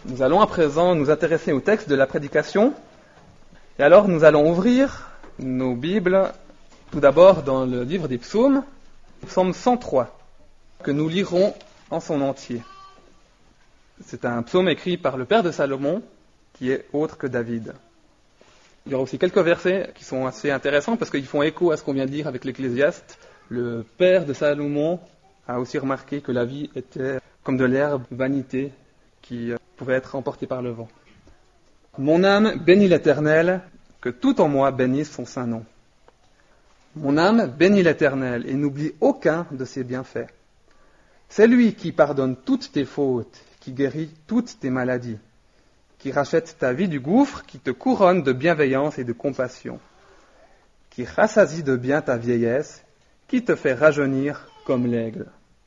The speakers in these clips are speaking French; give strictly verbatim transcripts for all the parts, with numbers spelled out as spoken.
Nous allons à présent nous intéresser au texte de la prédication. Et alors nous allons ouvrir nos Bibles tout d'abord dans le livre des psaumes, psaume cent trois, que nous lirons en son entier. C'est un psaume écrit par le père de Salomon, qui est autre que David. Il y aura aussi quelques versets qui sont assez intéressants parce qu'ils font écho à ce qu'on vient de dire avec l'Ecclésiaste. Le père de Salomon a aussi remarqué que la vie était comme de l'herbe, vanité, qui pouvait être emportée par le vent. Mon âme bénit l'Éternel, que tout en moi bénisse son saint nom. Mon âme bénit l'Éternel et n'oublie aucun de ses bienfaits. C'est lui qui pardonne toutes tes fautes, qui guérit toutes tes maladies, qui rachète ta vie du gouffre, qui te couronne de bienveillance et de compassion, qui rassasie de bien ta vieillesse, qui te fait rajeunir comme l'aigle.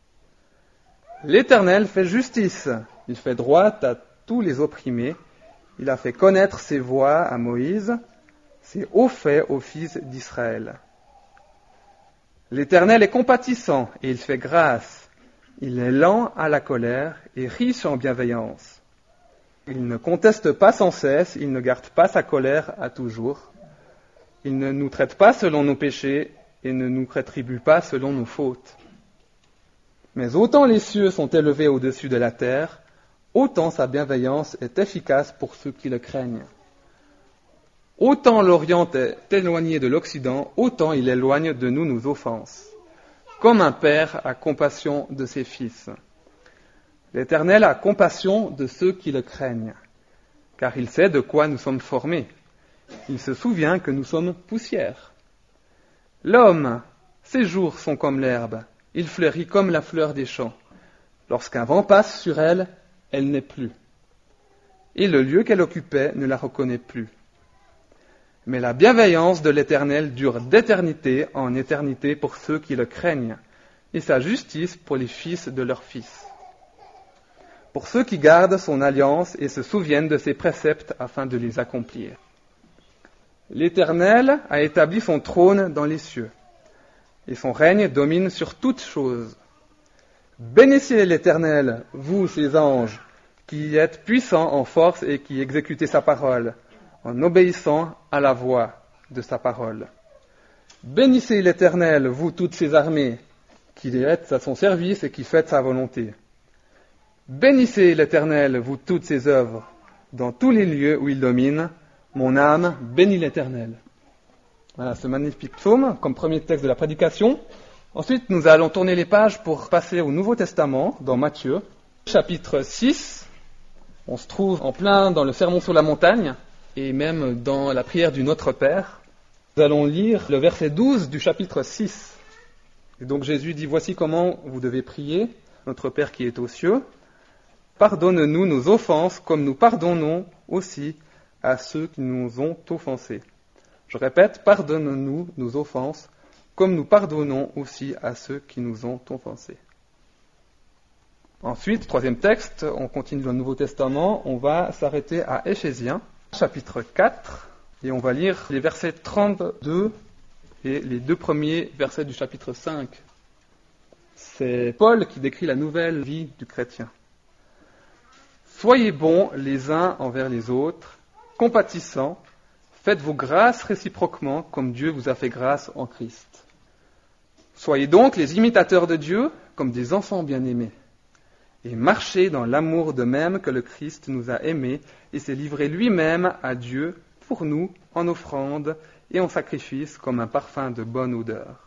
L'Éternel fait justice, il fait droit à tous les opprimés, il a fait connaître ses voies à Moïse, ses hauts faits aux fils d'Israël. L'Éternel est compatissant et il fait grâce, il est lent à la colère et riche en bienveillance. Il ne conteste pas sans cesse, il ne garde pas sa colère à toujours. Il ne nous traite pas selon nos péchés et ne nous rétribue pas selon nos fautes. Mais autant les cieux sont élevés au-dessus de la terre, autant sa bienveillance est efficace pour ceux qui le craignent. Autant l'Orient est éloigné de l'Occident, autant il éloigne de nous nos offenses. Comme un père a compassion de ses fils. L'Éternel a compassion de ceux qui le craignent, car il sait de quoi nous sommes formés. Il se souvient que nous sommes poussière. L'homme, ses jours sont comme l'herbe, il fleurit comme la fleur des champs. Lorsqu'un vent passe sur elle, elle n'est plus. Et le lieu qu'elle occupait ne la reconnaît plus. Mais la bienveillance de l'Éternel dure d'éternité en éternité pour ceux qui le craignent, et sa justice pour les fils de leurs fils. Pour ceux qui gardent son alliance et se souviennent de ses préceptes afin de les accomplir. L'Éternel a établi son trône dans les cieux, et son règne domine sur toutes choses. Bénissez l'Éternel, vous ses anges, qui êtes puissants en force et qui exécutez sa parole, en obéissant à la voix de sa parole. Bénissez l'Éternel, vous toutes ses armées, qui êtes à son service et qui faites sa volonté. Bénissez l'Éternel, vous toutes ses œuvres, dans tous les lieux où il domine. Mon âme bénit l'Éternel. Voilà ce magnifique psaume comme premier texte de la prédication. Ensuite, nous allons tourner les pages pour passer au Nouveau Testament, dans Matthieu, chapitre six. On se trouve en plein dans le Sermon sur la montagne et même dans la prière du Notre Père. Nous allons lire le verset douze du chapitre six. Et donc Jésus dit, voici comment vous devez prier, notre Père qui est aux cieux. Pardonne-nous nos offenses comme nous pardonnons aussi à ceux qui nous ont offensés. Je répète, pardonne-nous nos offenses comme nous pardonnons aussi à ceux qui nous ont offensés. Ensuite, troisième texte, on continue dans le Nouveau Testament, on va s'arrêter à Éphésiens, chapitre quatre, et on va lire les versets trente-deux et les deux premiers versets du chapitre cinq. C'est Paul qui décrit la nouvelle vie du chrétien. Soyez bons les uns envers les autres, compatissants, faites-vous grâce réciproquement comme Dieu vous a fait grâce en Christ. Soyez donc les imitateurs de Dieu comme des enfants bien-aimés, et marchez dans l'amour de même que le Christ nous a aimés et s'est livré lui-même à Dieu pour nous en offrande et en sacrifice comme un parfum de bonne odeur.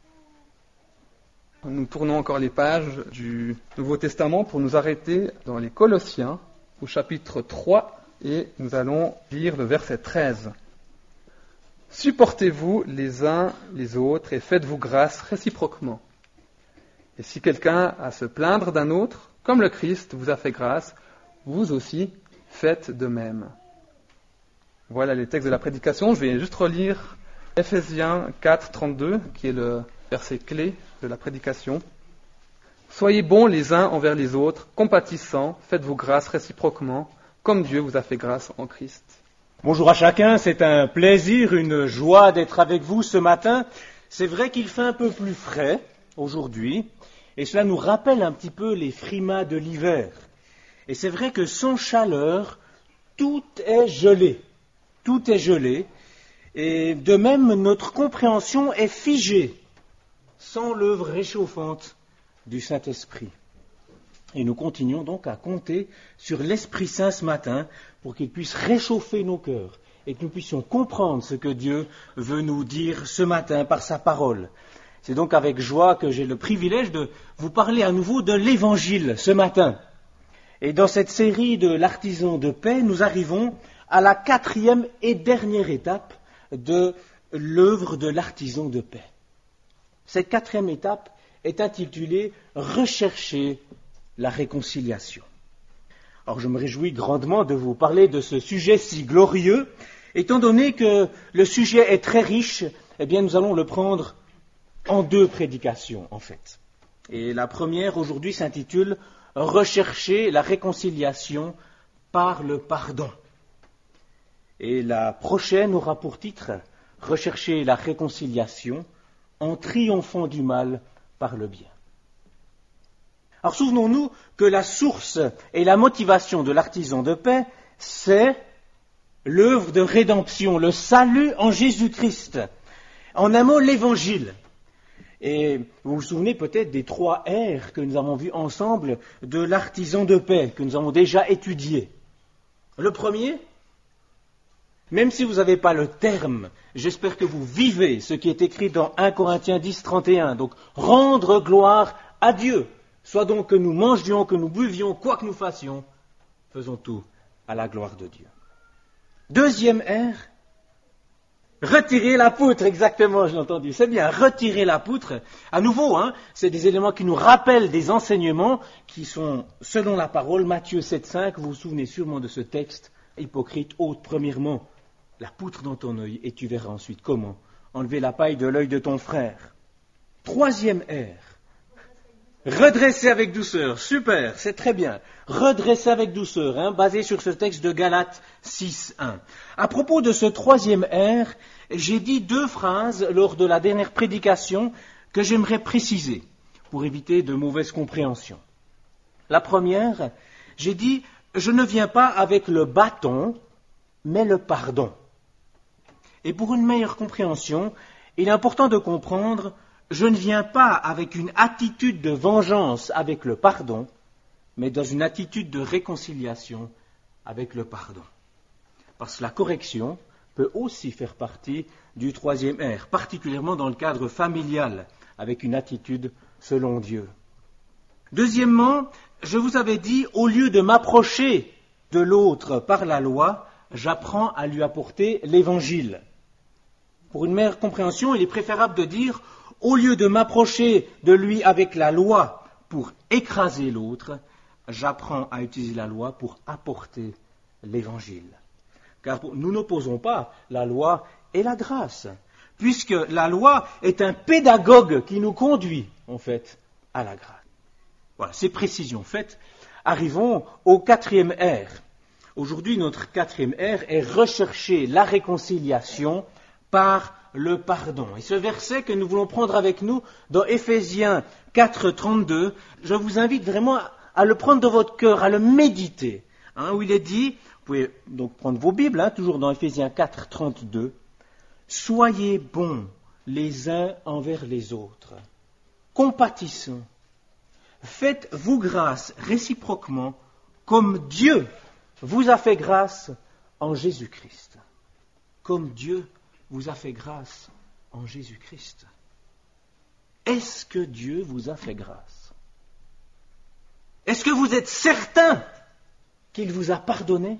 Nous tournons encore les pages du Nouveau Testament pour nous arrêter dans les Colossiens, au chapitre trois, et nous allons lire le verset treize. Supportez-vous les uns les autres et faites-vous grâce réciproquement. Et si quelqu'un a à se plaindre d'un autre, comme le Christ vous a fait grâce, vous aussi faites de même. Voilà les textes de la prédication. Je vais juste relire Éphésiens quatre, trente-deux, qui est le verset clé de la prédication. Soyez bons les uns envers les autres, compatissants, faites-vous grâce réciproquement, comme Dieu vous a fait grâce en Christ. Bonjour à chacun, c'est un plaisir, une joie d'être avec vous ce matin. C'est vrai qu'il fait un peu plus frais aujourd'hui, et cela nous rappelle un petit peu les frimas de l'hiver. Et c'est vrai que sans chaleur, tout est gelé. Tout est gelé. Et de même, notre compréhension est figée sans l'œuvre réchauffante du Saint-Esprit. Et nous continuons donc à compter sur l'Esprit Saint ce matin pour qu'il puisse réchauffer nos cœurs et que nous puissions comprendre ce que Dieu veut nous dire ce matin par sa parole. C'est donc avec joie que j'ai le privilège de vous parler à nouveau de l'Évangile ce matin. Et dans cette série de l'artisan de paix, nous arrivons à la quatrième et dernière étape de l'œuvre de l'artisan de paix. Cette quatrième étape est intitulée « Rechercher la réconciliation ». Alors je me réjouis grandement de vous parler de ce sujet si glorieux. Étant donné que le sujet est très riche, eh bien nous allons le prendre en deux prédications en fait. Et la première aujourd'hui s'intitule « Rechercher la réconciliation par le pardon ». Et la prochaine aura pour titre « Rechercher la réconciliation en triomphant du mal par le bien ». Alors souvenons-nous que la source et la motivation de l'artisan de paix, c'est l'œuvre de rédemption, le salut en Jésus-Christ. En un mot, l'Évangile. Et vous vous souvenez peut-être des trois R que nous avons vus ensemble de l'artisan de paix, que nous avons déjà étudié. Le premier, même si vous n'avez pas le terme, j'espère que vous vivez ce qui est écrit dans un Corinthiens dix, trente et un. Donc, rendre gloire à Dieu. Soit donc que nous mangions, que nous buvions, quoi que nous fassions, faisons tout à la gloire de Dieu. Deuxième R, retirer la poutre, exactement, je l'ai entendu. C'est bien, retirer la poutre. À nouveau, hein, c'est des éléments qui nous rappellent des enseignements qui sont, selon la parole, Matthieu sept, cinq, vous vous souvenez sûrement de ce texte, hypocrite, ôte premièrement la poutre dans ton œil et tu verras ensuite comment enlever la paille de l'œil de ton frère. Troisième R, redresser avec douceur, super, c'est très bien. Redresser avec douceur, hein, basé sur ce texte de Galates six, un. À propos de ce troisième R, j'ai dit deux phrases lors de la dernière prédication que j'aimerais préciser pour éviter de mauvaises compréhensions. La première, j'ai dit « Je ne viens pas avec le bâton, mais le pardon ». Et pour une meilleure compréhension, il est important de comprendre je ne viens pas avec une attitude de vengeance avec le pardon, mais dans une attitude de réconciliation avec le pardon. Parce que la correction peut aussi faire partie du troisième R, particulièrement dans le cadre familial, avec une attitude selon Dieu. Deuxièmement, je vous avais dit, au lieu de m'approcher de l'autre par la loi, j'apprends à lui apporter l'évangile. Pour une meilleure compréhension, il est préférable de dire au lieu de m'approcher de lui avec la loi pour écraser l'autre, j'apprends à utiliser la loi pour apporter l'évangile. Car nous n'opposons pas la loi et la grâce, puisque la loi est un pédagogue qui nous conduit, en fait, à la grâce. Voilà, ces précisions faites. Arrivons au quatrième R. Aujourd'hui, notre quatrième R est rechercher la réconciliation par le pardon. Et ce verset que nous voulons prendre avec nous dans Éphésiens quatre, trente-deux, je vous invite vraiment à le prendre dans votre cœur, à le méditer, hein, où il est dit, vous pouvez donc prendre vos Bibles, hein, toujours dans Éphésiens quatre, trente-deux, « Soyez bons les uns envers les autres, compatissants, faites-vous grâce réciproquement, comme Dieu vous a fait grâce en Jésus-Christ. » Comme Dieu vous a fait grâce en Jésus-Christ. Est-ce que Dieu vous a fait grâce? Est-ce que vous êtes certain qu'il vous a pardonné?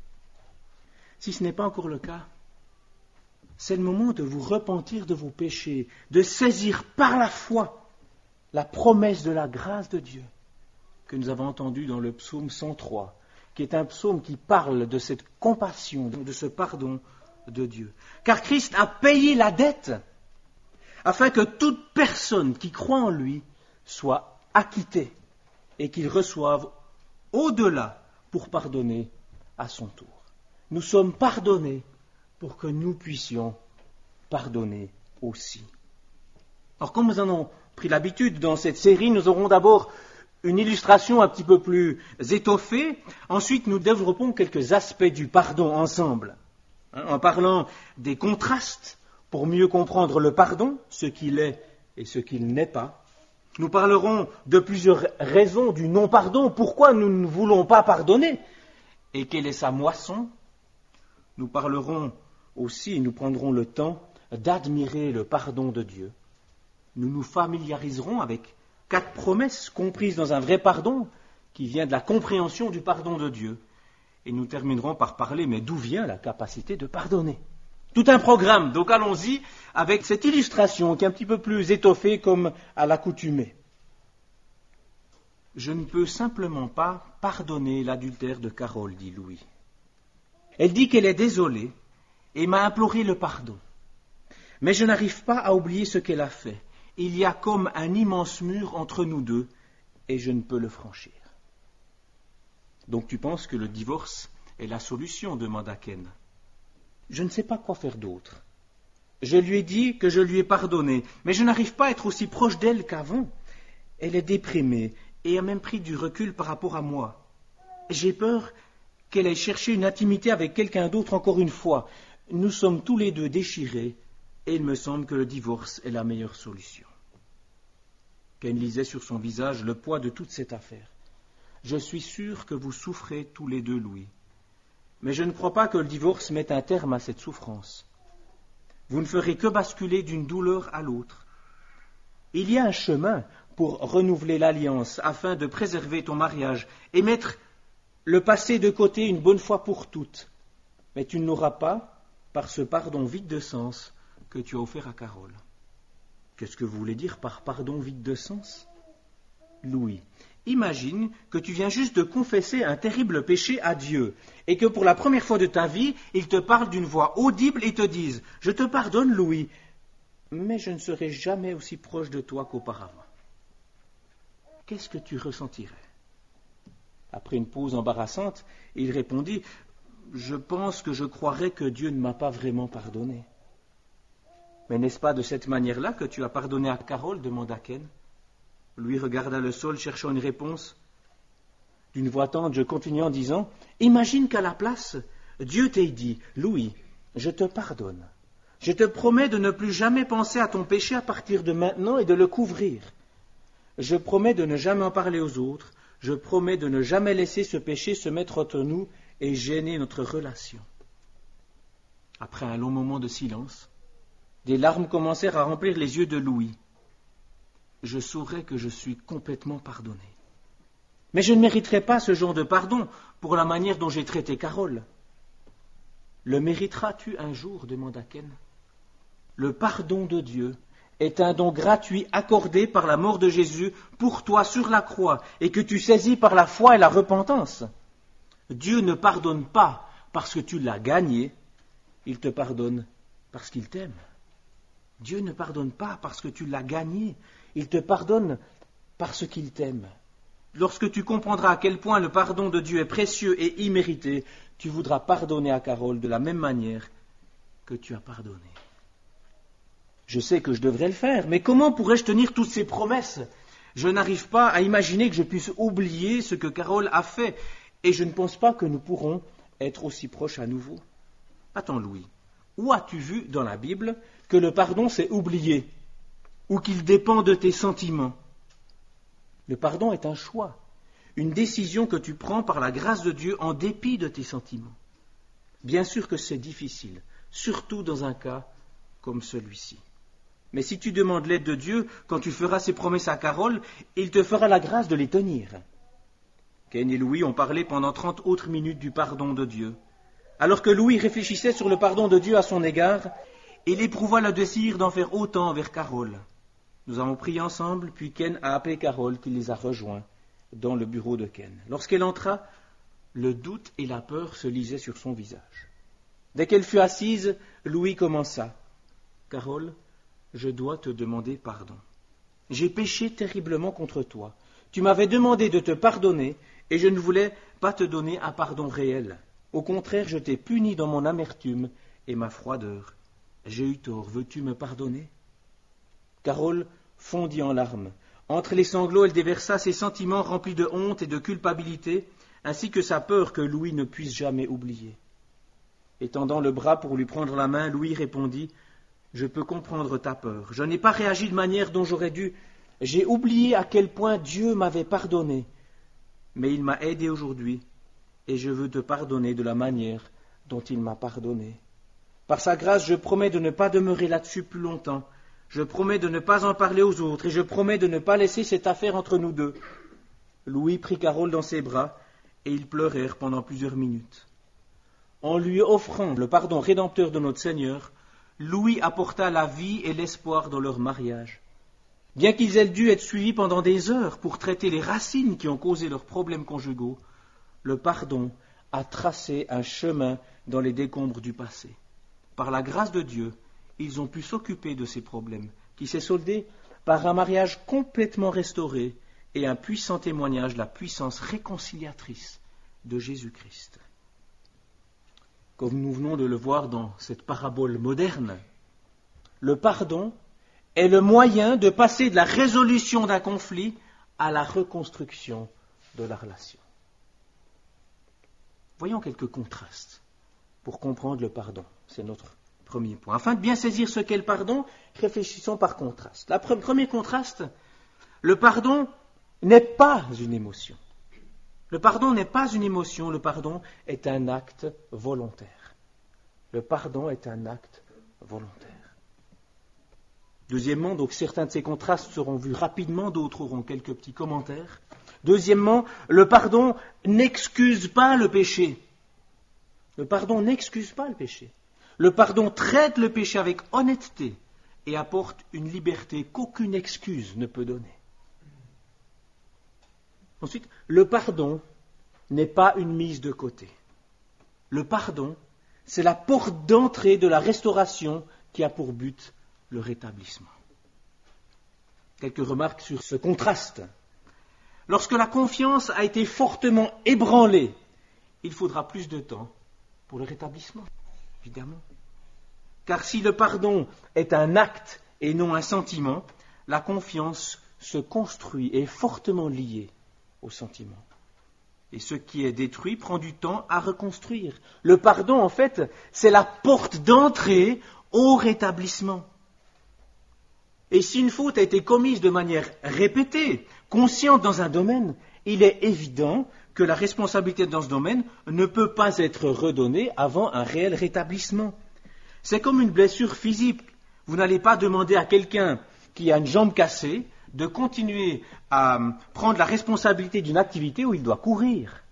Si ce n'est pas encore le cas, c'est le moment de vous repentir de vos péchés, de saisir par la foi la promesse de la grâce de Dieu que nous avons entendue dans le psaume cent trois, qui est un psaume qui parle de cette compassion, de ce pardon de Dieu. Car Christ a payé la dette afin que toute personne qui croit en lui soit acquittée et qu'il reçoive au-delà pour pardonner à son tour. Nous sommes pardonnés pour que nous puissions pardonner aussi. Alors comme nous en avons pris l'habitude dans cette série, nous aurons d'abord une illustration un petit peu plus étoffée. Ensuite, nous développons quelques aspects du pardon ensemble, hein, en parlant des contrastes pour mieux comprendre le pardon, ce qu'il est et ce qu'il n'est pas. Nous parlerons de plusieurs raisons du non-pardon, pourquoi nous ne voulons pas pardonner et quelle est sa moisson. Nous parlerons aussi, nous prendrons le temps d'admirer le pardon de Dieu. Nous nous familiariserons avec quatre promesses comprises dans un vrai pardon qui vient de la compréhension du pardon de Dieu. Et nous terminerons par parler, mais d'où vient la capacité de pardonner? Tout un programme, donc allons-y avec cette illustration qui est un petit peu plus étoffée comme à l'accoutumée. Je ne peux simplement pas pardonner l'adultère de Carole, dit Louis. Elle dit qu'elle est désolée et m'a imploré le pardon. Mais je n'arrive pas à oublier ce qu'elle a fait. Il y a comme un immense mur entre nous deux et je ne peux le franchir. Donc tu penses que le divorce est la solution, demanda Ken. Je ne sais pas quoi faire d'autre. Je lui ai dit que je lui ai pardonné, mais je n'arrive pas à être aussi proche d'elle qu'avant. Elle est déprimée et a même pris du recul par rapport à moi. J'ai peur qu'elle ait cherché une intimité avec quelqu'un d'autre encore une fois. Nous sommes tous les deux déchirés et il me semble que le divorce est la meilleure solution. Ken lisait sur son visage le poids de toute cette affaire. Je suis sûr que vous souffrez tous les deux, Louis. Mais je ne crois pas que le divorce mette un terme à cette souffrance. Vous ne ferez que basculer d'une douleur à l'autre. Il y a un chemin pour renouveler l'alliance afin de préserver ton mariage et mettre le passé de côté une bonne fois pour toutes. Mais tu ne l'auras pas par ce pardon vide de sens que tu as offert à Carole. Qu'est-ce que vous voulez dire par pardon vide de sens? Louis, imagine que tu viens juste de confesser un terrible péché à Dieu et que pour la première fois de ta vie, il te parle d'une voix audible et te dise « Je te pardonne, Louis, mais je ne serai jamais aussi proche de toi qu'auparavant. » Qu'est-ce que tu ressentirais? Après une pause embarrassante, il répondit « Je pense que je croirais que Dieu ne m'a pas vraiment pardonné. » Mais n'est-ce pas de cette manière-là que tu as pardonné à Carole? Demanda Ken. Lui regarda le sol cherchant une réponse. D'une voix tendre, je continuai en disant « Imagine qu'à la place, Dieu t'ait dit « Louis, je te pardonne. Je te promets de ne plus jamais penser à ton péché à partir de maintenant et de le couvrir. Je promets de ne jamais en parler aux autres. Je promets de ne jamais laisser ce péché se mettre entre nous et gêner notre relation. » Après un long moment de silence, des larmes commencèrent à remplir les yeux de Louis. Je saurais que je suis complètement pardonné. Mais je ne mériterai pas ce genre de pardon pour la manière dont j'ai traité Carole. Le mériteras-tu un jour? Demanda Ken. Le pardon de Dieu est un don gratuit accordé par la mort de Jésus pour toi sur la croix et que tu saisis par la foi et la repentance. Dieu ne pardonne pas parce que tu l'as gagné, il te pardonne parce qu'il t'aime. Dieu ne pardonne pas parce que tu l'as gagné, il te pardonne parce qu'il t'aime. Lorsque tu comprendras à quel point le pardon de Dieu est précieux et immérité, tu voudras pardonner à Carole de la même manière que tu as pardonné. Je sais que je devrais le faire, mais comment pourrais-je tenir toutes ces promesses? Je n'arrive pas à imaginer que je puisse oublier ce que Carole a fait, et je ne pense pas que nous pourrons être aussi proches à nouveau. Attends, Louis, où as-tu vu dans la Bible que le pardon c'est oublier, ou qu'il dépend de tes sentiments? Le pardon est un choix, une décision que tu prends par la grâce de Dieu en dépit de tes sentiments. Bien sûr que c'est difficile, surtout dans un cas comme celui-ci. Mais si tu demandes l'aide de Dieu, quand tu feras ses promesses à Carole, il te fera la grâce de les tenir. Ken et Louis ont parlé pendant trente autres minutes du pardon de Dieu. Alors que Louis réfléchissait sur le pardon de Dieu à son égard, il éprouva le désir d'en faire autant envers Carole. Nous avons prié ensemble, puis Ken a appelé Carole qui les a rejoints dans le bureau de Ken. Lorsqu'elle entra, le doute et la peur se lisaient sur son visage. Dès qu'elle fut assise, Louis commença. « Carole, je dois te demander pardon. J'ai péché terriblement contre toi. Tu m'avais demandé de te pardonner et je ne voulais pas te donner un pardon réel. Au contraire, je t'ai puni dans mon amertume et ma froideur. J'ai eu tort. Veux-tu me pardonner ?» Carole fondit en larmes. Entre les sanglots, elle déversa ses sentiments remplis de honte et de culpabilité, ainsi que sa peur que Louis ne puisse jamais oublier. Étendant le bras pour lui prendre la main, Louis répondit « Je peux comprendre ta peur. Je n'ai pas réagi de manière dont j'aurais dû. J'ai oublié à quel point Dieu m'avait pardonné. Mais il m'a aidé aujourd'hui, et je veux te pardonner de la manière dont il m'a pardonné. Par sa grâce, je promets de ne pas demeurer là-dessus plus longtemps. Je promets de ne pas en parler aux autres, et je promets de ne pas laisser cette affaire entre nous deux. » Louis prit Carole dans ses bras, et ils pleurèrent pendant plusieurs minutes. En lui offrant le pardon rédempteur de notre Seigneur, Louis apporta la vie et l'espoir dans leur mariage. Bien qu'ils aient dû être suivis pendant des heures pour traiter les racines qui ont causé leurs problèmes conjugaux, le pardon a tracé un chemin dans les décombres du passé. Par la grâce de Dieu, ils ont pu s'occuper de ces problèmes, qui s'est soldé par un mariage complètement restauré et un puissant témoignage de la puissance réconciliatrice de Jésus-Christ. Comme nous venons de le voir dans cette parabole moderne, le pardon est le moyen de passer de la résolution d'un conflit à la reconstruction de la relation. Voyons quelques contrastes pour comprendre le pardon. C'est notre premier point. Afin de bien saisir ce qu'est le pardon, réfléchissons par contraste. Le pre- premier contraste, le pardon n'est pas une émotion. Le pardon n'est pas une émotion, le pardon est un acte volontaire. Le pardon est un acte volontaire. Deuxièmement, donc certains de ces contrastes seront vus rapidement, d'autres auront quelques petits commentaires. Deuxièmement, le pardon n'excuse pas le péché. Le pardon n'excuse pas le péché. Le pardon traite le péché avec honnêteté et apporte une liberté qu'aucune excuse ne peut donner. Ensuite, le pardon n'est pas une mise de côté. Le pardon, c'est la porte d'entrée de la restauration qui a pour but le rétablissement. Quelques remarques sur ce contraste. Lorsque la confiance a été fortement ébranlée, il faudra plus de temps pour le rétablissement, évidemment. Car si le pardon est un acte et non un sentiment, la confiance se construit et est fortement liée au sentiment. Et ce qui est détruit prend du temps à reconstruire. Le pardon, en fait, c'est la porte d'entrée au rétablissement. Et si une faute a été commise de manière répétée, consciente dans un domaine, il est évident que la responsabilité dans ce domaine ne peut pas être redonnée avant un réel rétablissement. C'est comme une blessure physique. Vous n'allez pas demander à quelqu'un qui a une jambe cassée de continuer à prendre la responsabilité d'une activité où il doit courir.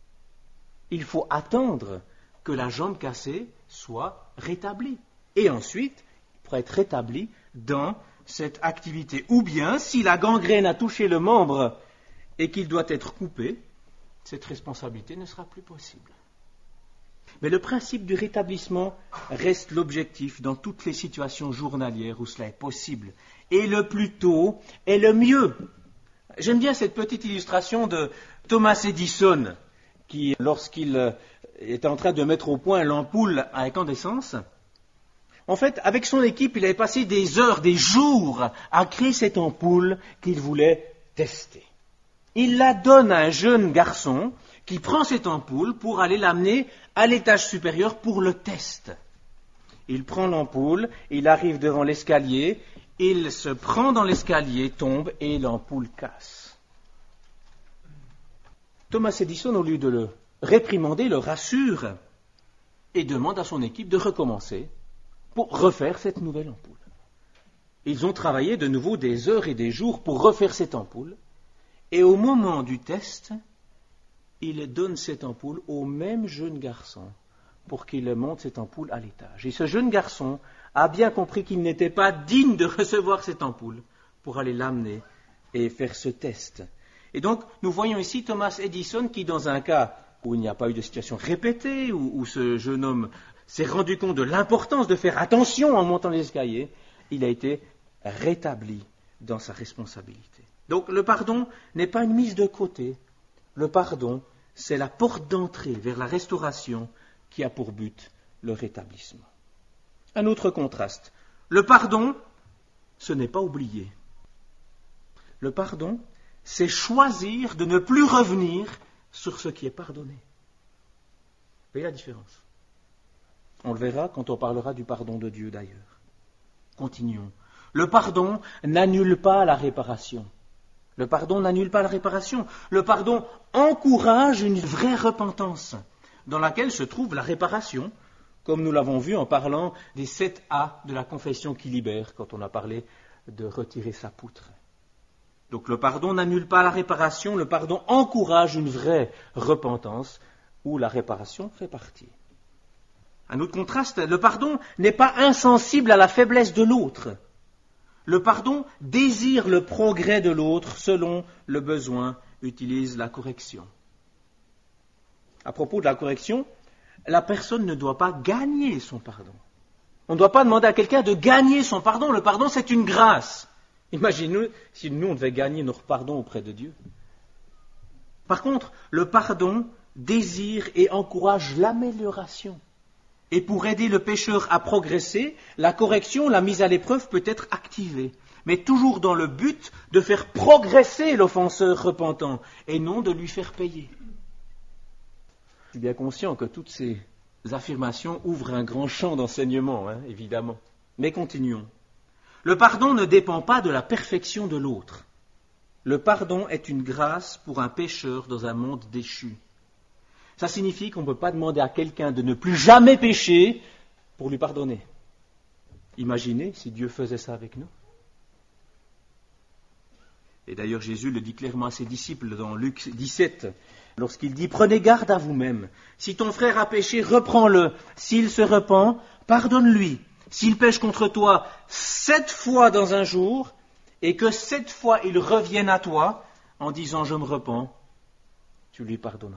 Il faut attendre que la jambe cassée soit rétablie. Et ensuite, pour être rétablie dans cette activité. Ou bien, si la gangrène a touché le membre et qu'il doit être coupé, cette responsabilité ne sera plus possible. Mais le principe du rétablissement reste l'objectif dans toutes les situations journalières où cela est possible. Et le plus tôt est le mieux. J'aime bien cette petite illustration de Thomas Edison, qui, lorsqu'il était en train de mettre au point l'ampoule à incandescence, en fait, avec son équipe, il avait passé des heures, des jours à créer cette ampoule qu'il voulait tester. Il la donne à un jeune garçon qui prend cette ampoule pour aller l'amener à l'étage supérieur pour le test. Il prend l'ampoule, il arrive devant l'escalier, il se prend dans l'escalier, tombe et l'ampoule casse. Thomas Edison, au lieu de le réprimander, le rassure et demande à son équipe de recommencer pour refaire cette nouvelle ampoule. Ils ont travaillé de nouveau des heures et des jours pour refaire cette ampoule, et au moment du test, il donne cette ampoule au même jeune garçon pour qu'il monte cette ampoule à l'étage. Et ce jeune garçon a bien compris qu'il n'était pas digne de recevoir cette ampoule pour aller l'amener et faire ce test. Et donc, nous voyons ici Thomas Edison qui, dans un cas où il n'y a pas eu de situation répétée, où, où ce jeune homme s'est rendu compte de l'importance de faire attention en montant les escaliers, il a été rétabli dans sa responsabilité. Donc, le pardon n'est pas une mise de côté. Le pardon, c'est la porte d'entrée vers la restauration qui a pour but le rétablissement. Un autre contraste. Le pardon, ce n'est pas oublier. Le pardon, c'est choisir de ne plus revenir sur ce qui est pardonné. Vous voyez la différence? On le verra quand on parlera du pardon de Dieu d'ailleurs. Continuons. Le pardon n'annule pas la réparation. Le pardon n'annule pas la réparation. Le pardon encourage une vraie repentance, dans laquelle se trouve la réparation, comme nous l'avons vu en parlant des sept A de la confession qui libère, quand on a parlé de retirer sa poutre. Donc le pardon n'annule pas la réparation, le pardon encourage une vraie repentance, où la réparation fait partie. Un autre contraste, le pardon n'est pas insensible à la faiblesse de l'autre. Le pardon désire le progrès de l'autre selon le besoin, utilise la correction. À propos de la correction, la personne ne doit pas gagner son pardon. On ne doit pas demander à quelqu'un de gagner son pardon. Le pardon, c'est une grâce. Imaginez si nous, on devait gagner notre pardon auprès de Dieu. Par contre, le pardon désire et encourage l'amélioration. Et pour aider le pécheur à progresser, la correction, la mise à l'épreuve peut être activée, mais toujours dans le but de faire progresser l'offenseur repentant et non de lui faire payer. Je suis bien conscient que toutes ces affirmations ouvrent un grand champ d'enseignement, hein, évidemment. Mais continuons. Le pardon ne dépend pas de la perfection de l'autre. Le pardon est une grâce pour un pécheur dans un monde déchu. Ça signifie qu'on ne peut pas demander à quelqu'un de ne plus jamais pécher pour lui pardonner. Imaginez si Dieu faisait ça avec nous. Et d'ailleurs Jésus le dit clairement à ses disciples dans Luc dix-sept, lorsqu'il dit « Prenez garde à vous-même. Si ton frère a péché, reprends-le. S'il se repent, pardonne-lui. S'il pêche contre toi sept fois dans un jour, et que sept fois il revienne à toi en disant « Je me repens », tu lui pardonneras. »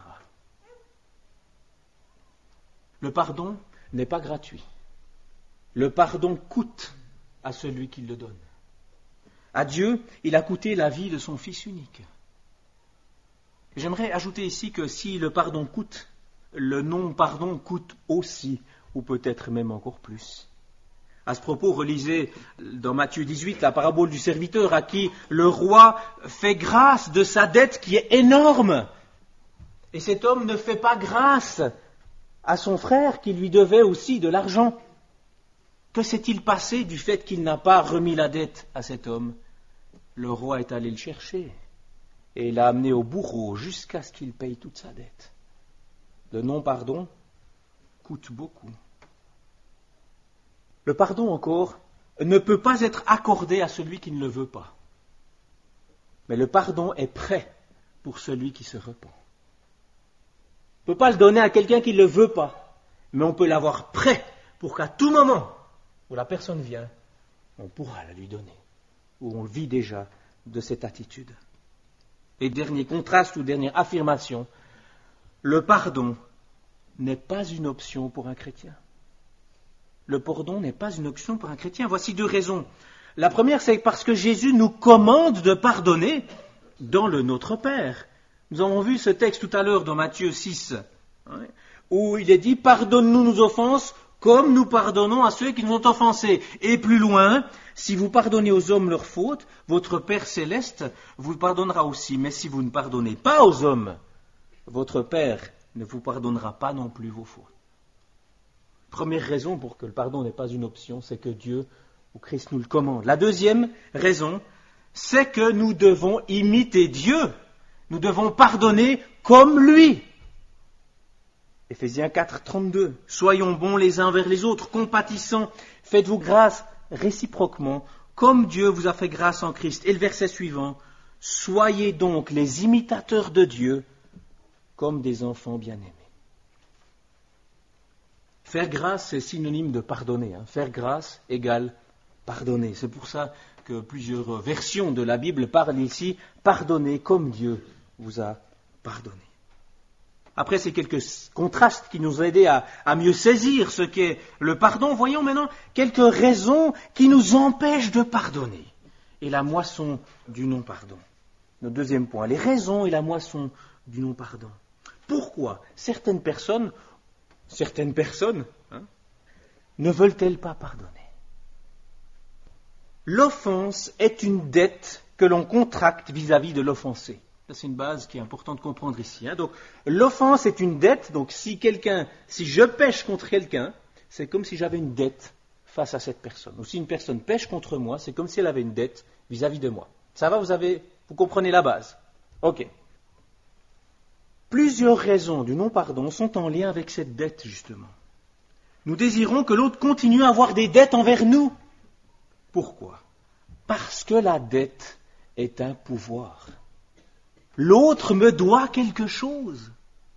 Le pardon n'est pas gratuit. Le pardon coûte à celui qui le donne. À Dieu, il a coûté la vie de son Fils unique. J'aimerais ajouter ici que si le pardon coûte, le non-pardon coûte aussi, ou peut-être même encore plus. À ce propos, relisez dans Matthieu dix-huit la parabole du serviteur à qui le roi fait grâce de sa dette qui est énorme. Et cet homme ne fait pas grâce à son frère qui lui devait aussi de l'argent. Que s'est-il passé du fait qu'il n'a pas remis la dette à cet homme? Le roi est allé le chercher et l'a amené au bourreau jusqu'à ce qu'il paye toute sa dette. Le non-pardon coûte beaucoup. Le pardon encore ne peut pas être accordé à celui qui ne le veut pas. Mais le pardon est prêt pour celui qui se repent. On ne peut pas le donner à quelqu'un qui ne le veut pas, mais on peut l'avoir prêt pour qu'à tout moment où la personne vient, on pourra la lui donner, où on vit déjà de cette attitude. Et dernier contraste ou dernière affirmation, le pardon n'est pas une option pour un chrétien. Le pardon n'est pas une option pour un chrétien. Voici deux raisons. La première, c'est parce que Jésus nous commande de pardonner dans le Notre Père. Nous avons vu ce texte tout à l'heure dans Matthieu six, hein, où il est dit « Pardonne-nous nos offenses comme nous pardonnons à ceux qui nous ont offensés. » Et plus loin, « Si vous pardonnez aux hommes leurs fautes, votre Père céleste vous pardonnera aussi. Mais si vous ne pardonnez pas aux hommes, votre Père ne vous pardonnera pas non plus vos fautes. » Première raison pour que le pardon n'est pas une option, c'est que Dieu ou Christ nous le commande. La deuxième raison, c'est que nous devons imiter Dieu. Nous devons pardonner comme lui. Éphésiens quatre, trente-deux. Soyons bons les uns vers les autres, compatissants, faites-vous grâce réciproquement, comme Dieu vous a fait grâce en Christ. Et le verset suivant, soyez donc les imitateurs de Dieu, comme des enfants bien-aimés. Faire grâce, c'est synonyme de pardonner. Hein. Faire grâce égale pardonner. C'est pour ça que plusieurs versions de la Bible parlent ici, pardonner comme Dieu vous a pardonné. Après ces quelques contrastes qui nous ont aidés à, à mieux saisir ce qu'est le pardon, voyons maintenant quelques raisons qui nous empêchent de pardonner. Et la moisson du non-pardon. Notre deuxième point, les raisons et la moisson du non-pardon. Pourquoi certaines personnes, certaines personnes hein, ne veulent-elles pas pardonner? L'offense est une dette que l'on contracte vis-à-vis de l'offensé. Ça, c'est une base qui est importante de comprendre ici. Hein. Donc, l'offense est une dette. Donc, si quelqu'un, si je pêche contre quelqu'un, c'est comme si j'avais une dette face à cette personne. Ou si une personne pêche contre moi, c'est comme si elle avait une dette vis-à-vis de moi. Ça va, vous avez, vous comprenez la base. Ok. Plusieurs raisons du non-pardon sont en lien avec cette dette, justement. Nous désirons que l'autre continue à avoir des dettes envers nous. Pourquoi ? Parce que la dette est un pouvoir. L'autre me doit quelque chose.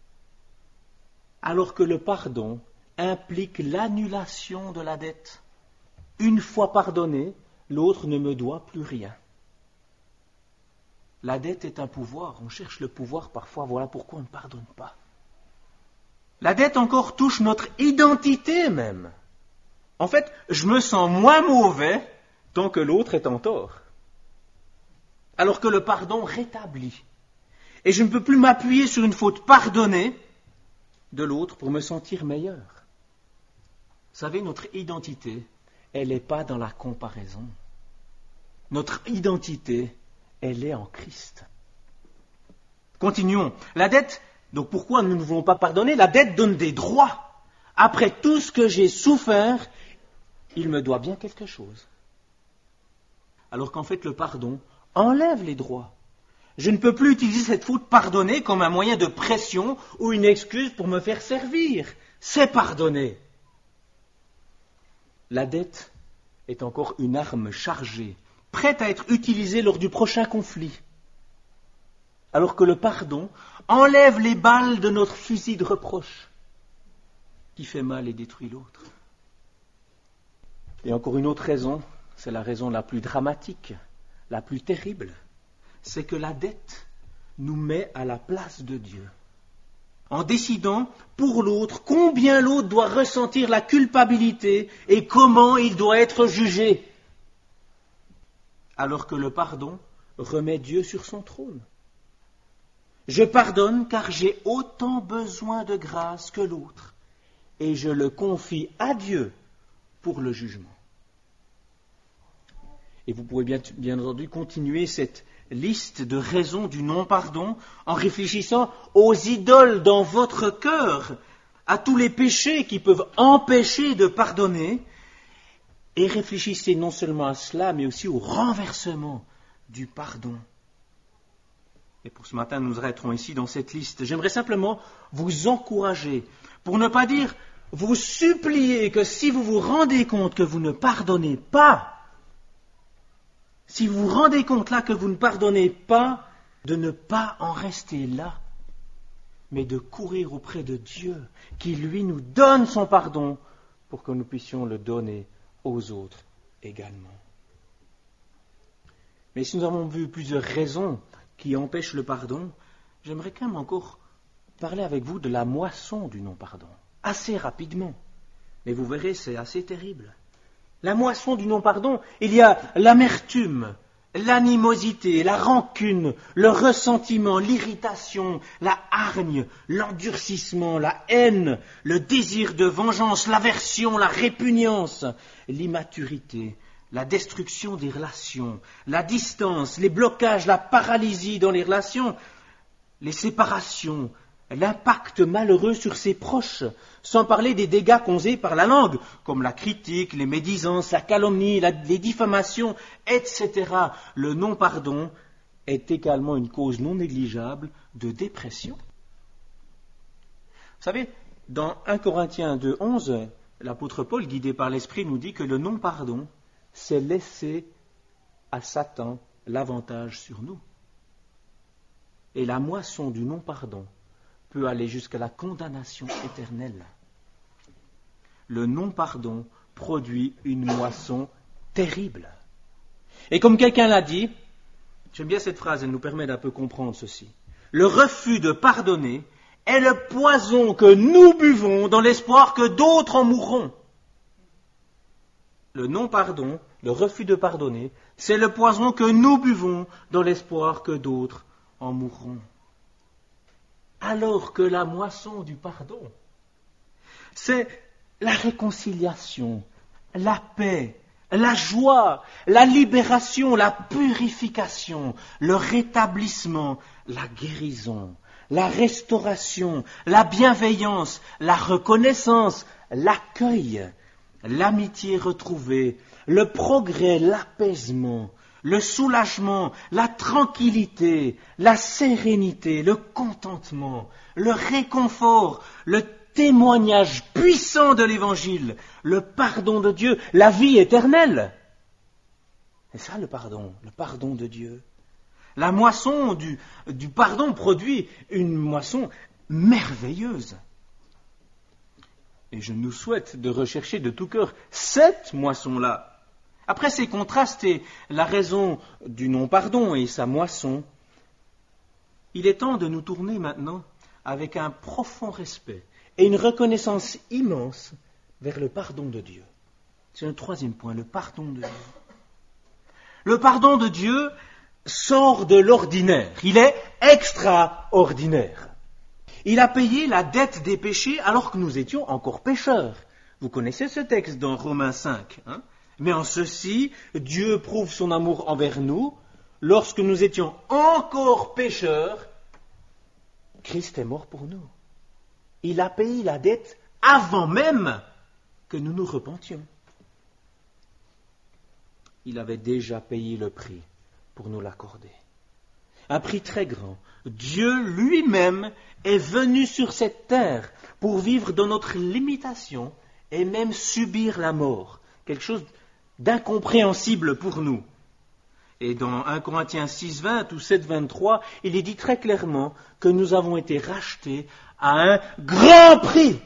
Alors que le pardon implique l'annulation de la dette. Une fois pardonné, l'autre ne me doit plus rien. La dette est un pouvoir. On cherche le pouvoir parfois. Voilà pourquoi on ne pardonne pas. La dette encore touche notre identité même. En fait, je me sens moins mauvais tant que l'autre est en tort. Alors que le pardon rétablit. Et je ne peux plus m'appuyer sur une faute pardonnée de l'autre pour me sentir meilleur. Vous savez, notre identité, elle n'est pas dans la comparaison. Notre identité, elle est en Christ. Continuons. La dette, donc pourquoi nous ne voulons pas pardonner ? La dette donne des droits. Après tout ce que j'ai souffert, il me doit bien quelque chose. Alors qu'en fait, le pardon enlève les droits. Je ne peux plus utiliser cette faute pardonnée comme un moyen de pression ou une excuse pour me faire servir. C'est pardonné. La dette est encore une arme chargée, prête à être utilisée lors du prochain conflit. Alors que le pardon enlève les balles de notre fusil de reproche, qui fait mal et détruit l'autre. Et encore une autre raison, c'est la raison la plus dramatique, la plus terrible, c'est que la dette nous met à la place de Dieu, en décidant pour l'autre combien l'autre doit ressentir la culpabilité et comment il doit être jugé, alors que le pardon remet Dieu sur son trône. Je pardonne car j'ai autant besoin de grâce que l'autre, et je le confie à Dieu pour le jugement. Et vous pouvez bien, bien entendu continuer cette liste de raisons du non-pardon en réfléchissant aux idoles dans votre cœur, à tous les péchés qui peuvent empêcher de pardonner, et réfléchissez non seulement à cela, mais aussi au renversement du pardon. Et pour ce matin, nous arrêterons ici dans cette liste. J'aimerais simplement vous encourager, pour ne pas dire vous supplier que si vous vous rendez compte que vous ne pardonnez pas, si vous vous rendez compte là que vous ne pardonnez pas, de ne pas en rester là, mais de courir auprès de Dieu, qui lui nous donne son pardon, pour que nous puissions le donner aux autres également. Mais si nous avons vu plusieurs raisons qui empêchent le pardon, j'aimerais quand même encore parler avec vous de la moisson du non-pardon, assez rapidement. Mais vous verrez, c'est assez terrible. La moisson du non-pardon, il y a l'amertume, l'animosité, la rancune, le ressentiment, l'irritation, la hargne, l'endurcissement, la haine, le désir de vengeance, l'aversion, la répugnance, l'immaturité, la destruction des relations, la distance, les blocages, la paralysie dans les relations, les séparations, l'impact malheureux sur ses proches, sans parler des dégâts causés par la langue, comme la critique, les médisances, la calomnie, la, les diffamations, et cetera. Le non-pardon est également une cause non négligeable de dépression. Vous savez, dans un Corinthiens deux, onze, l'apôtre Paul, guidé par l'Esprit, nous dit que le non-pardon, c'est laisser à Satan l'avantage sur nous. Et la moisson du non-pardon peut aller jusqu'à la condamnation éternelle. Le non-pardon produit une moisson terrible. Et comme quelqu'un l'a dit, j'aime bien cette phrase, elle nous permet d'un peu comprendre ceci. Le refus de pardonner est le poison que nous buvons dans l'espoir que d'autres en mourront. Le non-pardon, le refus de pardonner, c'est le poison que nous buvons dans l'espoir que d'autres en mourront. Alors que la moisson du pardon, c'est la réconciliation, la paix, la joie, la libération, la purification, le rétablissement, la guérison, la restauration, la bienveillance, la reconnaissance, l'accueil, l'amitié retrouvée, le progrès, l'apaisement, le soulagement, la tranquillité, la sérénité, le contentement, le réconfort, le témoignage puissant de l'Évangile, le pardon de Dieu, la vie éternelle. C'est ça le pardon, le pardon de Dieu. La moisson du, du pardon produit une moisson merveilleuse. Et je nous souhaite de rechercher de tout cœur cette moisson-là. Après ces contrastes et la raison du non-pardon et sa moisson, il est temps de nous tourner maintenant avec un profond respect et une reconnaissance immense vers le pardon de Dieu. C'est le troisième point, le pardon de Dieu. Le pardon de Dieu sort de l'ordinaire, il est extraordinaire. Il a payé la dette des péchés alors que nous étions encore pécheurs. Vous connaissez ce texte dans Romains cinq, hein? Mais en ceci, Dieu prouve son amour envers nous. Lorsque nous étions encore pécheurs, Christ est mort pour nous. Il a payé la dette avant même que nous nous repentions. Il avait déjà payé le prix pour nous l'accorder. Un prix très grand. Dieu lui-même est venu sur cette terre pour vivre dans notre limitation et même subir la mort. Quelque chose d'incompréhensible pour nous. Et dans un Corinthiens six vingt ou sept vingt-trois, il est dit très clairement que nous avons été rachetés à un grand prix.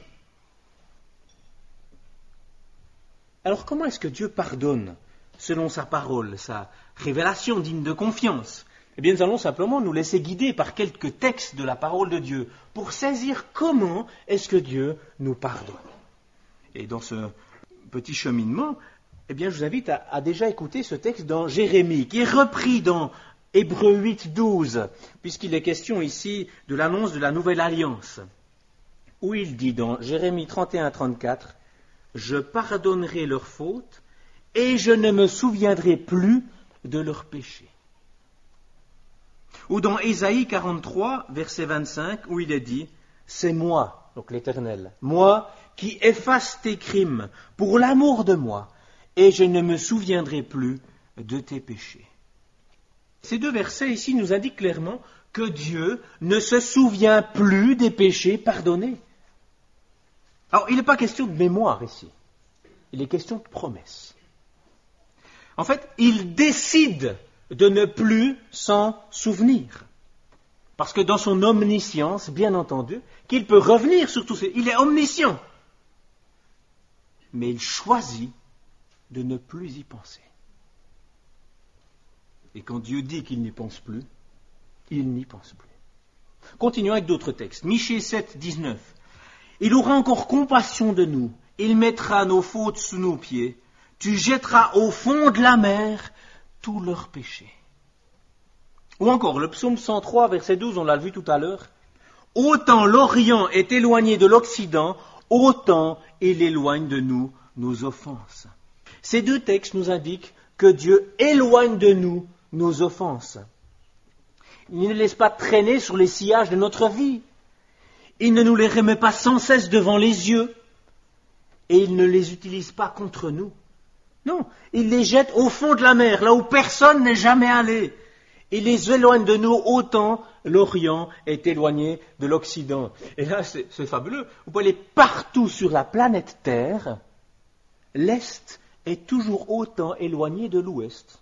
Alors comment est-ce que Dieu pardonne selon sa parole, sa révélation digne de confiance? Eh bien, nous allons simplement nous laisser guider par quelques textes de la parole de Dieu pour saisir comment est-ce que Dieu nous pardonne. Et dans ce petit cheminement, eh bien, je vous invite à, à déjà écouter ce texte dans Jérémie, qui est repris dans Hébreux huit douze, puisqu'il est question ici de l'annonce de la nouvelle alliance, où il dit dans Jérémie trente et un trente-quatre, « Je pardonnerai leurs fautes et je ne me souviendrai plus de leurs péchés. » Ou dans Ésaïe quarante-trois, verset vingt-cinq, où il est dit « C'est moi, donc l'Éternel, moi qui efface tes crimes pour l'amour de moi, et je ne me souviendrai plus de tes péchés. » Ces deux versets ici nous indiquent clairement que Dieu ne se souvient plus des péchés pardonnés. Alors, il n'est pas question de mémoire ici, il est question de promesse. En fait, il décide de ne plus s'en souvenir. Parce que dans son omniscience, bien entendu, qu'il peut revenir sur tout ça. Il est omniscient. Mais il choisit de ne plus y penser. Et quand Dieu dit qu'il n'y pense plus, il n'y pense plus. Continuons avec d'autres textes. Michée sept, dix-neuf. Il aura encore compassion de nous. Il mettra nos fautes sous nos pieds. Tu jetteras au fond de la mer tous leurs péchés. Ou encore, le psaume cent trois, verset douze, on l'a vu tout à l'heure. Autant l'Orient est éloigné de l'Occident, autant il éloigne de nous nos offenses. Ces deux textes nous indiquent que Dieu éloigne de nous nos offenses. Il ne les laisse pas traîner sur les sillages de notre vie. Il ne nous les remet pas sans cesse devant les yeux. Et il ne les utilise pas contre nous. Non, il les jette au fond de la mer, là où personne n'est jamais allé. Il les éloigne de nous autant l'Orient est éloigné de l'Occident. Et là, c'est, c'est fabuleux. Vous pouvez aller partout sur la planète Terre, l'Est est toujours autant éloigné de l'Ouest.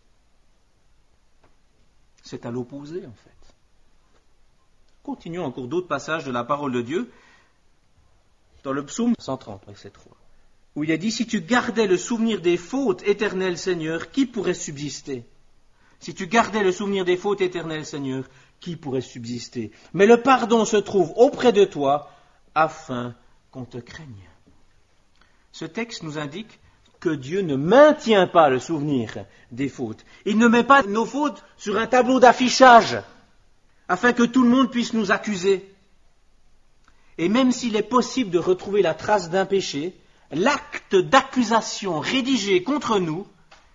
C'est à l'opposé, en fait. Continuons encore d'autres passages de la parole de Dieu, dans le psaume cent trente, verset trois, où il est dit « Si tu gardais le souvenir des fautes, éternel Seigneur, qui pourrait subsister ?» Si tu gardais le souvenir des fautes, éternel Seigneur, qui pourrait subsister? Mais le pardon se trouve auprès de toi, afin qu'on te craigne. Ce texte nous indique que Dieu ne maintient pas le souvenir des fautes. Il ne met pas nos fautes sur un tableau d'affichage, afin que tout le monde puisse nous accuser. Et même s'il est possible de retrouver la trace d'un péché, l'acte d'accusation rédigé contre nous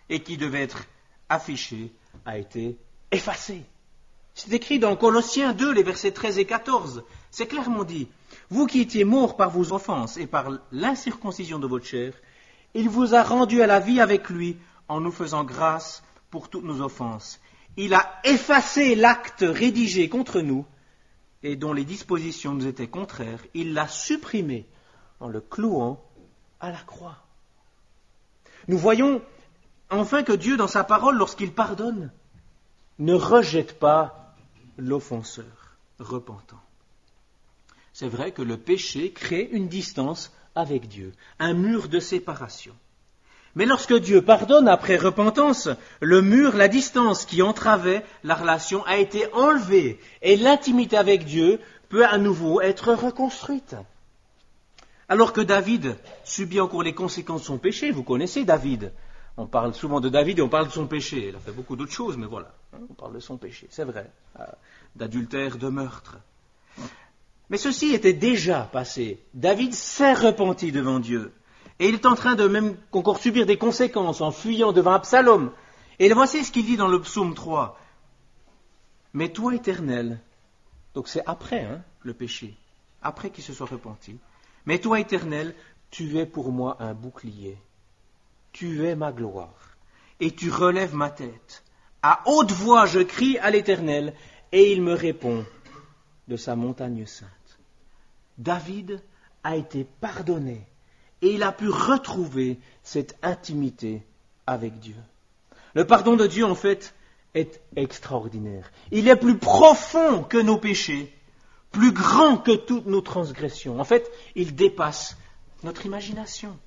et qui devait être affiché a été effacé. C'est écrit dans Colossiens deux, les versets treize et quatorze. C'est clairement dit. Vous qui étiez morts par vos offenses et par l'incirconcision de votre chair, il vous a rendus à la vie avec lui en nous faisant grâce pour toutes nos offenses. Il a effacé l'acte rédigé contre nous et dont les dispositions nous étaient contraires. Il l'a supprimé en le clouant à la croix. Nous voyons enfin que Dieu, dans sa parole, lorsqu'il pardonne, ne rejette pas l'offenseur repentant. C'est vrai que le péché crée une distance avec Dieu, un mur de séparation. Mais lorsque Dieu pardonne après repentance, le mur, la distance qui entravait la relation a été enlevée et l'intimité avec Dieu peut à nouveau être reconstruite. Alors que David subit encore les conséquences de son péché, vous connaissez David. On parle souvent de David et on parle de son péché. Il a fait beaucoup d'autres choses, mais voilà, on parle de son péché, c'est vrai, d'adultère, de meurtre. Mais ceci était déjà passé. David s'est repenti devant Dieu. Et il est en train de même encore subir des conséquences en fuyant devant Absalom. Et voici ce qu'il dit dans le psaume trois. Mais toi, Éternel, donc c'est après hein, le péché, après qu'il se soit repenti. Mais toi, Éternel, tu es pour moi un bouclier. Tu es ma gloire. Et tu relèves ma tête. À haute voix, je crie à l'Éternel, et il me répond de sa montagne sainte. David a été pardonné. Et il a pu retrouver cette intimité avec Dieu. Le pardon de Dieu, en fait, est extraordinaire. Il est plus profond que nos péchés, plus grand que toutes nos transgressions. En fait, il dépasse notre imagination.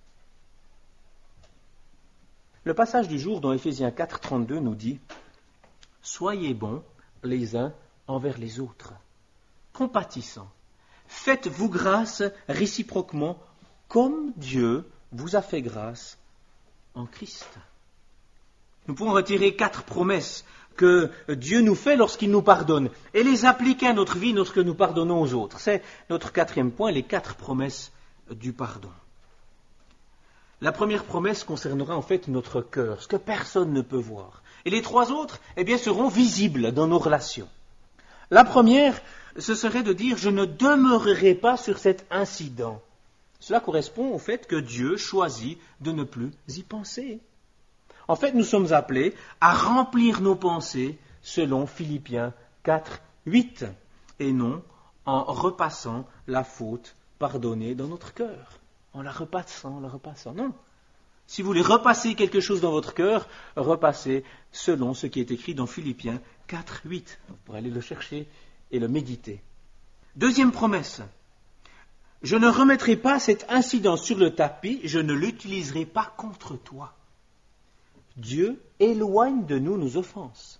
Le passage du jour dans Éphésiens quatre, trente-deux nous dit « Soyez bons les uns envers les autres, compatissants, faites-vous grâce réciproquement comme Dieu vous a fait grâce en Christ. » Nous pouvons retirer quatre promesses que Dieu nous fait lorsqu'il nous pardonne et les appliquer à notre vie lorsque nous pardonnons aux autres. C'est notre quatrième point, les quatre promesses du pardon. La première promesse concernera en fait notre cœur, ce que personne ne peut voir. Et les trois autres, eh bien, seront visibles dans nos relations. La première, ce serait de dire « Je ne demeurerai pas sur cet incident ». Cela correspond au fait que Dieu choisit de ne plus y penser. En fait, nous sommes appelés à remplir nos pensées selon Philippiens quatre, huit, et non en repassant la faute pardonnée dans notre cœur. En la repassant, en la repassant. Non. Si vous voulez repasser quelque chose dans votre cœur, repassez selon ce qui est écrit dans Philippiens quatre, huit. Vous pourrez aller le chercher et le méditer. Deuxième promesse. Je ne remettrai pas cet incident sur le tapis, je ne l'utiliserai pas contre toi. Dieu éloigne de nous nos offenses.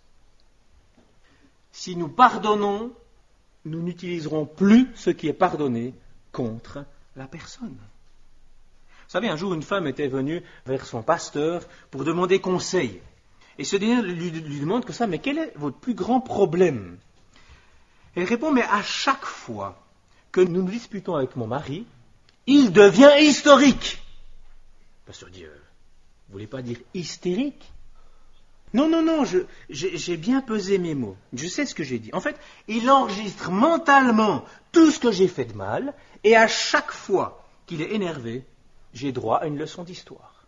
Si nous pardonnons, nous n'utiliserons plus ce qui est pardonné contre la personne. Vous savez, un jour, une femme était venue vers son pasteur pour demander conseil. Et ce dernier lui, lui demande que ça, mais quel est votre plus grand problème ? Elle répond, mais à chaque fois que nous nous disputons avec mon mari, il devient historique. Le pasteur dit, euh, vous ne voulez pas dire hystérique ? Non, non, non, je, j'ai, j'ai bien pesé mes mots. Je sais ce que j'ai dit. En fait, il enregistre mentalement tout ce que j'ai fait de mal, et à chaque fois qu'il est énervé, j'ai droit à une leçon d'histoire.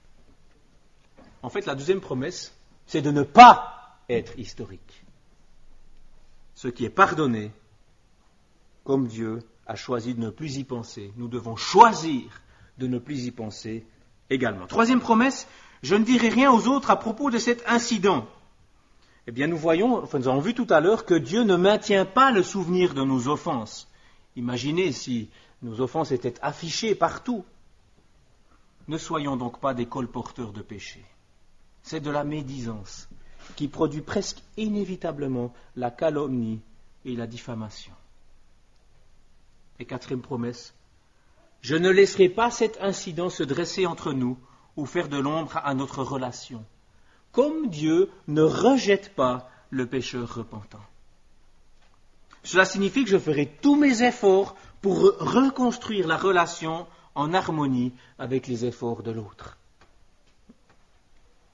En fait, la deuxième promesse, c'est de ne pas être historique. Ce qui est pardonné, comme Dieu a choisi de ne plus y penser, nous devons choisir de ne plus y penser également. Troisième promesse, je ne dirai rien aux autres à propos de cet incident. Eh bien, nous voyons, enfin, nous avons vu tout à l'heure que Dieu ne maintient pas le souvenir de nos offenses. Imaginez si nos offenses étaient affichées partout. Ne soyons donc pas des colporteurs de péché. C'est de la médisance qui produit presque inévitablement la calomnie et la diffamation. Et quatrième promesse, je ne laisserai pas cet incident se dresser entre nous ou faire de l'ombre à notre relation, comme Dieu ne rejette pas le pécheur repentant. Cela signifie que je ferai tous mes efforts pour reconstruire la relation en harmonie avec les efforts de l'autre.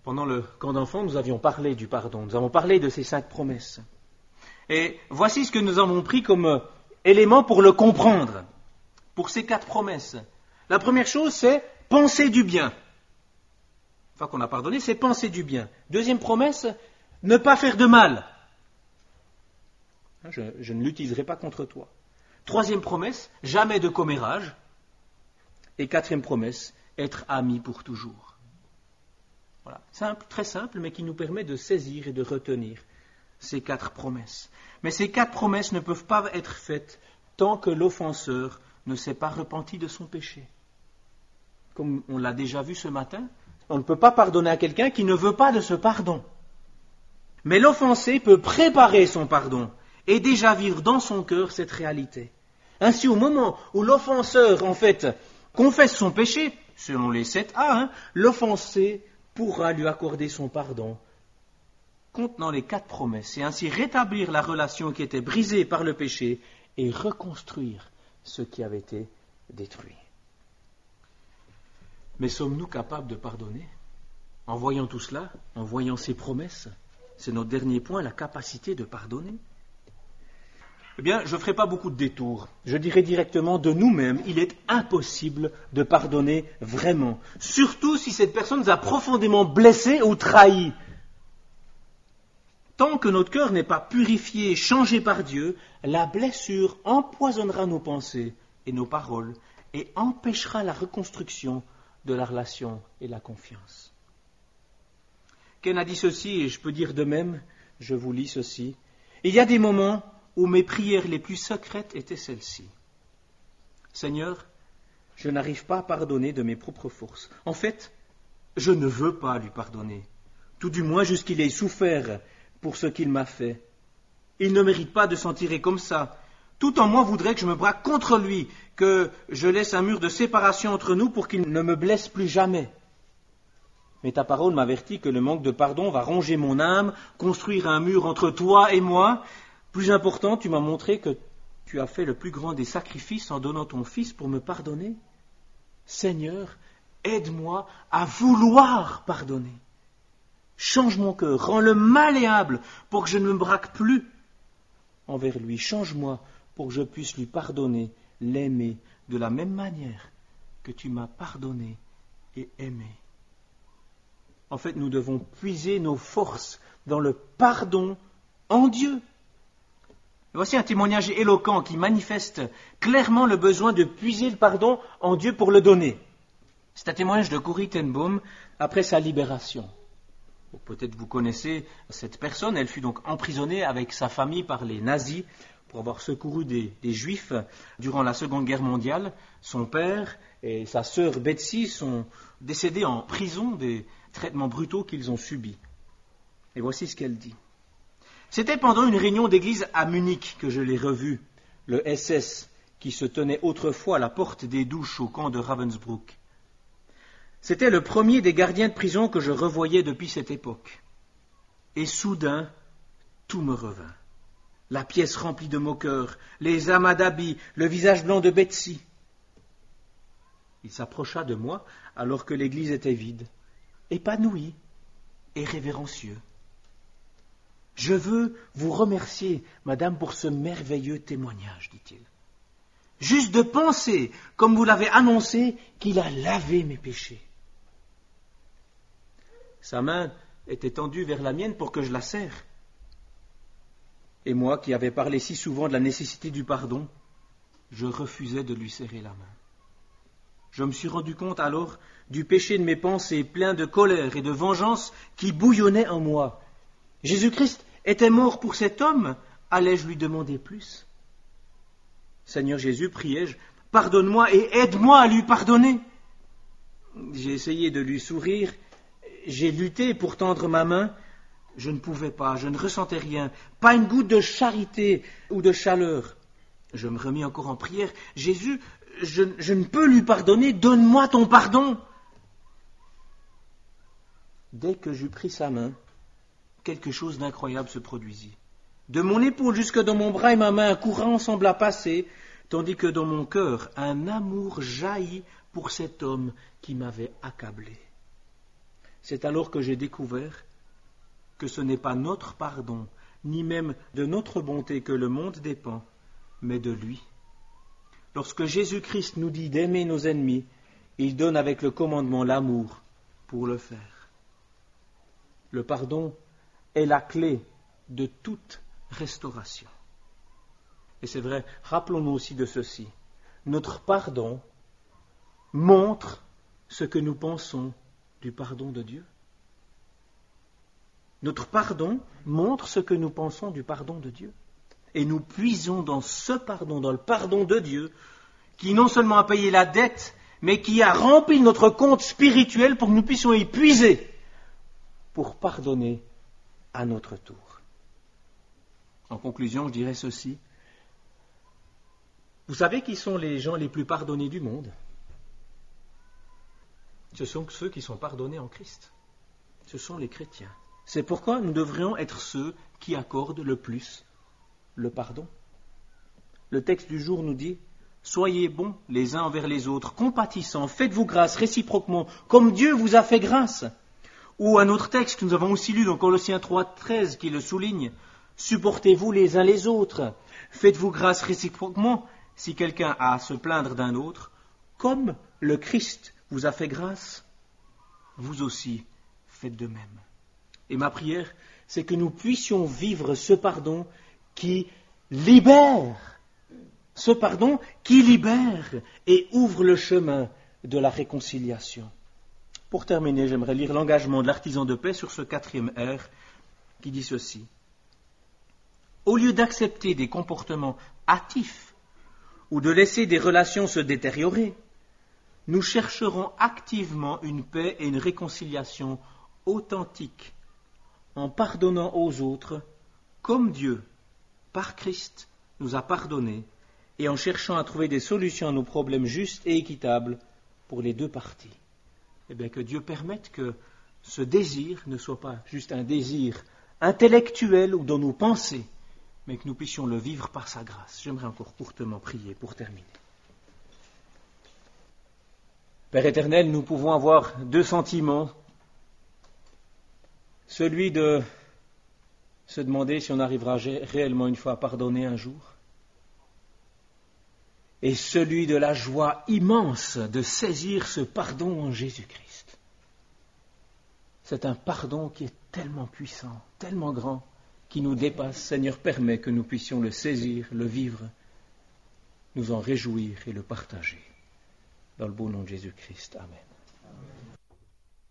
Pendant le camp d'enfants, nous avions parlé du pardon, nous avons parlé de ces cinq promesses. Et voici ce que nous avons pris comme élément pour le comprendre, pour ces quatre promesses. La première chose, c'est penser du bien. Une fois qu'on a pardonné, c'est penser du bien. Deuxième promesse, ne pas faire de mal. Je, je ne l'utiliserai pas contre toi. Troisième promesse, jamais de commérage. Et quatrième promesse, être amis pour toujours. Voilà, simple, très simple, mais qui nous permet de saisir et de retenir ces quatre promesses. Mais ces quatre promesses ne peuvent pas être faites tant que l'offenseur ne s'est pas repenti de son péché. Comme on l'a déjà vu ce matin, on ne peut pas pardonner à quelqu'un qui ne veut pas de ce pardon. Mais l'offensé peut préparer son pardon et déjà vivre dans son cœur cette réalité. Ainsi, au moment où l'offenseur, en fait, confesse son péché, selon les sept A, hein, l'offensé pourra lui accorder son pardon contenant les quatre promesses et ainsi rétablir la relation qui était brisée par le péché et reconstruire ce qui avait été détruit. Mais sommes-nous capables de pardonner? En voyant tout cela, en voyant ces promesses, c'est notre dernier point, la capacité de pardonner. Eh bien, je ne ferai pas beaucoup de détours. Je dirai directement de nous-mêmes, il est impossible de pardonner vraiment. Surtout si cette personne nous a profondément blessés ou trahis. Tant que notre cœur n'est pas purifié, changé par Dieu, la blessure empoisonnera nos pensées et nos paroles et empêchera la reconstruction de la relation et la confiance. Ken a dit ceci, et je peux dire de même, je vous lis ceci. Il y a des moments où mes prières les plus secrètes étaient celles-ci. Seigneur, je n'arrive pas à pardonner de mes propres forces. En fait, je ne veux pas lui pardonner, tout du moins jusqu'il ait souffert pour ce qu'il m'a fait. Il ne mérite pas de s'en tirer comme ça. Tout en moi voudrait que je me braque contre lui, que je laisse un mur de séparation entre nous pour qu'il ne me blesse plus jamais. Mais ta parole m'avertit que le manque de pardon va ronger mon âme, construire un mur entre toi et moi. Plus important, tu m'as montré que tu as fait le plus grand des sacrifices en donnant ton Fils pour me pardonner. Seigneur, aide-moi à vouloir pardonner. Change mon cœur, rends-le malléable pour que je ne me braque plus envers lui. Change-moi pour que je puisse lui pardonner, l'aimer de la même manière que tu m'as pardonné et aimé. En fait, nous devons puiser nos forces dans le pardon en Dieu. Voici un témoignage éloquent qui manifeste clairement le besoin de puiser le pardon en Dieu pour le donner. C'est un témoignage de Corrie ten Boom après sa libération. Bon, peut-être vous connaissez cette personne, elle fut donc emprisonnée avec sa famille par les nazis pour avoir secouru des, des Juifs durant la Seconde Guerre mondiale. Son père et sa sœur Betsy sont décédés en prison des traitements brutaux qu'ils ont subis. Et voici ce qu'elle dit. C'était pendant une réunion d'église à Munich que je l'ai revu, le S S qui se tenait autrefois à la porte des douches au camp de Ravensbrück. C'était le premier des gardiens de prison que je revoyais depuis cette époque. Et soudain, tout me revint. La pièce remplie de moqueurs, les amas d'habits, le visage blanc de Betsy. Il s'approcha de moi alors que l'église était vide, épanoui et révérencieux. « Je veux vous remercier, madame, pour ce merveilleux témoignage, dit-il. Juste de penser, comme vous l'avez annoncé, qu'il a lavé mes péchés. » Sa main était tendue vers la mienne pour que je la serre. Et moi, qui avais parlé si souvent de la nécessité du pardon, je refusais de lui serrer la main. Je me suis rendu compte alors du péché de mes pensées, plein de colère et de vengeance qui bouillonnait en moi. Jésus-Christ était mort pour cet homme, allais-je lui demander plus? Seigneur Jésus, priai-je, pardonne-moi et aide-moi à lui pardonner. J'ai essayé de lui sourire, j'ai lutté pour tendre ma main, je ne pouvais pas, je ne ressentais rien, pas une goutte de charité ou de chaleur. Je me remis encore en prière, Jésus, je, je ne peux lui pardonner, donne-moi ton pardon. Dès que j'eus pris sa main, quelque chose d'incroyable se produisit. De mon épaule jusque dans mon bras et ma main, un courant sembla passer, tandis que dans mon cœur, un amour jaillit pour cet homme qui m'avait accablé. C'est alors que j'ai découvert que ce n'est pas notre pardon, ni même de notre bonté que le monde dépend, mais de lui. Lorsque Jésus-Christ nous dit d'aimer nos ennemis, il donne avec le commandement l'amour pour le faire. Le pardon est la clé de toute restauration. Et c'est vrai, rappelons-nous aussi de ceci. Notre pardon montre ce que nous pensons du pardon de Dieu. Notre pardon montre ce que nous pensons du pardon de Dieu. Et nous puisons dans ce pardon, dans le pardon de Dieu, qui non seulement a payé la dette, mais qui a rempli notre compte spirituel pour que nous puissions y puiser, pour pardonner à notre tour. En conclusion, je dirais ceci. Vous savez qui sont les gens les plus pardonnés du monde ? Ce sont ceux qui sont pardonnés en Christ. Ce sont les chrétiens. C'est pourquoi nous devrions être ceux qui accordent le plus le pardon. Le texte du jour nous dit « Soyez bons les uns envers les autres, compatissants, faites-vous grâce réciproquement, comme Dieu vous a fait grâce. » Ou un autre texte que nous avons aussi lu dans Colossiens trois, treize qui le souligne « Supportez-vous les uns les autres, faites-vous grâce réciproquement si quelqu'un a à se plaindre d'un autre, comme le Christ vous a fait grâce, vous aussi faites de même. » Et ma prière, c'est que nous puissions vivre ce pardon qui libère, ce pardon qui libère et ouvre le chemin de la réconciliation. Pour terminer, j'aimerais lire l'engagement de l'artisan de paix sur ce quatrième R qui dit ceci. Au lieu d'accepter des comportements hâtifs ou de laisser des relations se détériorer, nous chercherons activement une paix et une réconciliation authentiques en pardonnant aux autres comme Dieu, par Christ, nous a pardonné et en cherchant à trouver des solutions à nos problèmes justes et équitables pour les deux parties. Eh bien, que Dieu permette que ce désir ne soit pas juste un désir intellectuel ou dans nos pensées, mais que nous puissions le vivre par sa grâce. J'aimerais encore courtement prier pour terminer. Père éternel, nous pouvons avoir deux sentiments. Celui de se demander si on arrivera réellement une fois à pardonner un jour, et celui de la joie immense de saisir ce pardon en Jésus-Christ. C'est un pardon qui est tellement puissant, tellement grand, qui nous dépasse. Seigneur, permets que nous puissions le saisir, le vivre, nous en réjouir et le partager. Dans le beau nom de Jésus-Christ. Amen. Amen.